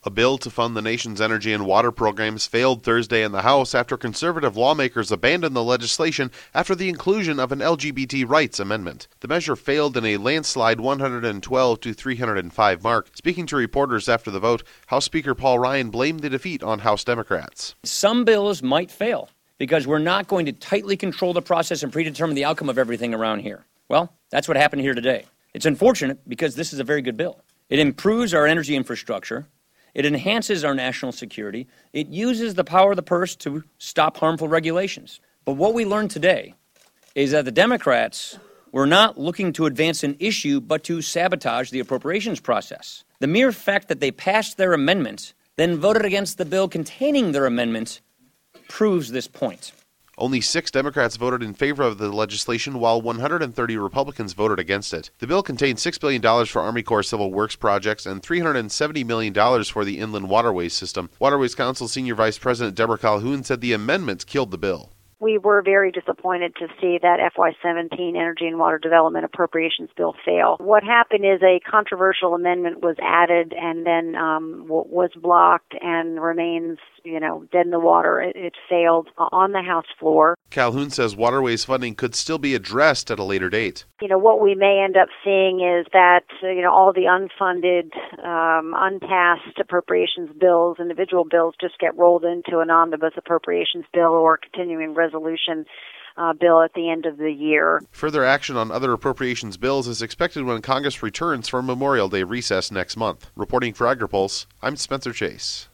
A bill to fund the nation's energy and water programs failed Thursday in the House after conservative lawmakers abandoned the legislation after the inclusion of an LGBT rights amendment. The measure failed in a landslide 112 to 305 mark. Speaking to reporters after the vote, House Speaker Paul Ryan blamed the defeat on House Democrats. Some bills might fail because we're not going to tightly control the process and predetermine the outcome of everything around here. Well, that's what happened here today. It's unfortunate because this is a very good bill. It improves our energy infrastructure. It enhances our national security. It uses the power of the purse to stop harmful regulations. But what we learned today is that the Democrats were not looking to advance an issue, but to sabotage the appropriations process. The mere fact that they passed their amendment, then voted against the bill containing their amendment, proves this point. Only 6 Democrats voted in favor of the legislation, while 130 Republicans voted against it. The bill contains $6 billion for Army Corps civil works projects and $370 million for the inland waterways system. Waterways Council Senior Vice President Deborah Calhoun said the amendments killed the bill. We were very disappointed to see that FY17 Energy and Water Development Appropriations Bill fail. What happened is a controversial amendment was added and then was blocked and remains, dead in the water. It failed on the House floor. Calhoun says waterways funding could still be addressed at a later date. What we may end up seeing is that, all the unfunded, unpassed appropriations bills, individual bills, just get rolled into an omnibus appropriations bill or continuing resolution bill at the end of the year. Further action on other appropriations bills is expected when Congress returns from Memorial Day recess next month. Reporting for AgriPulse, I'm Spencer Chase.